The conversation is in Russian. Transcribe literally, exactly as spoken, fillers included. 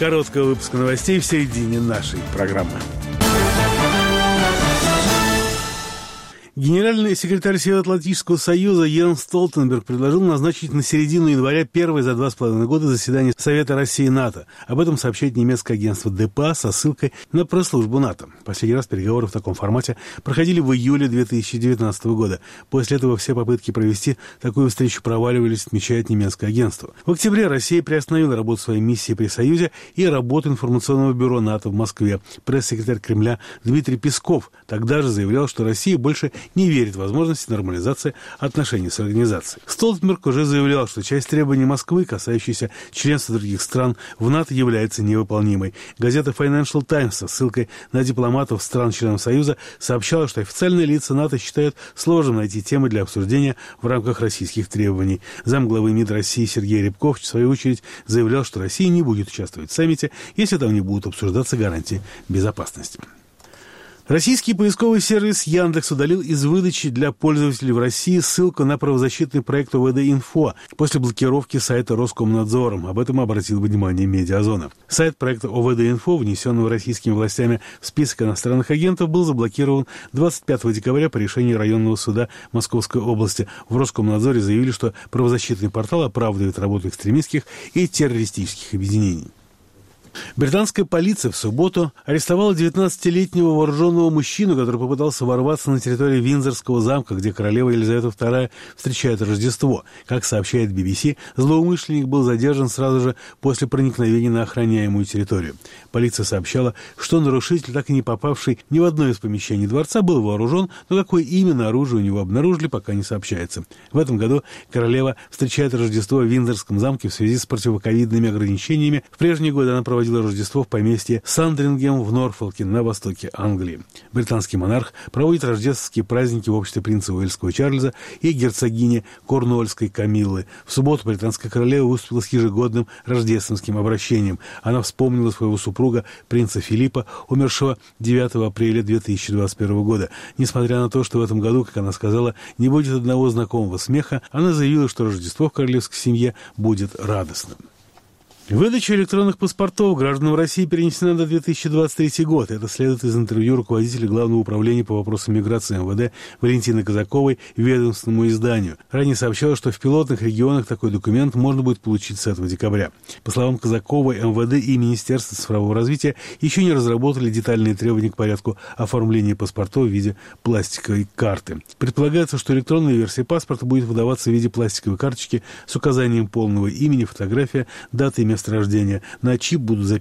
Короткий выпуск новостей в середине нашей программы. Генеральный секретарь Североатлантического союза Йенс Столтенберг предложил назначить на середину января первое за два с половиной года заседание Совета России и НАТО. Об этом сообщает немецкое агентство ДПА со ссылкой на пресс-службу НАТО. Последний раз переговоры в таком формате проходили в июле две тысячи девятнадцатого года. После этого все попытки провести такую встречу проваливались, отмечает немецкое агентство. В октябре Россия приостановила работу своей миссии при Союзе и работу информационного бюро НАТО в Москве. Пресс-секретарь Кремля Дмитрий Песков тогда же заявлял, что Россия больше не верит в возможности нормализации отношений с организацией. Столтенберг уже заявлял, что часть требований Москвы, касающихся членства других стран в НАТО, является невыполнимой. Газета Financial Times со ссылкой на дипломатов стран-членов Союза сообщала, что официальные лица НАТО считают сложным найти темы для обсуждения в рамках российских требований. Замглавы МИД России Сергей Рябков, в свою очередь, заявлял, что Россия не будет участвовать в саммите, если там не будут обсуждаться гарантии безопасности. Российский поисковый сервис Яндекс удалил из выдачи для пользователей в России ссылку на правозащитный проект ОВД-Инфо после блокировки сайта Роскомнадзором. Об этом обратил внимание Медиазона. Сайт проекта ОВД-Инфо, внесенного российскими властями в список иностранных агентов, был заблокирован двадцать пятого декабря по решению районного суда Московской области. В Роскомнадзоре заявили, что правозащитный портал оправдывает работу экстремистских и террористических объединений. Британская полиция в субботу арестовала девятнадцатилетнего вооруженного мужчину, который попытался ворваться на территорию Виндзорского замка, где королева Елизавета вторая встречает Рождество. Как сообщает би би си, злоумышленник был задержан сразу же после проникновения на охраняемую территорию. Полиция сообщала, что нарушитель, так и не попавший ни в одно из помещений дворца, был вооружен, но какое именно оружие у него обнаружили, пока не сообщается. В этом году королева встречает Рождество в Виндзорском замке в связи с противоковидными ограничениями. В прежние годы она проводила проводила Рождество в поместье Сандрингем в Норфолке на востоке Англии. Британский монарх проводит рождественские праздники в обществе принца Уэльского Чарльза и герцогини Корнуольской Камиллы. В субботу британская королева выступила с ежегодным рождественским обращением. Она вспомнила своего супруга, принца Филиппа, умершего девятого апреля две тысячи двадцать первого года. Несмотря на то, что в этом году, как она сказала, не будет одного знакомого смеха, она заявила, что Рождество в королевской семье будет радостным. Выдача электронных паспортов гражданам России перенесена на две тысячи двадцать третий год. Это следует из интервью руководителя Главного управления по вопросам миграции эм вэ дэ Валентины Казаковой ведомственному изданию. Ранее сообщалось, что в пилотных регионах такой документ можно будет получить с этого декабря. По словам Казаковой, эм вэ дэ и Министерство цифрового развития еще не разработали детальные требования к порядку оформления паспортов в виде пластиковой карты. Предполагается, что электронная версия паспорта будет выдаваться в виде пластиковой карточки с указанием полного имени, фотография, даты и места рождения. На чип будут записаны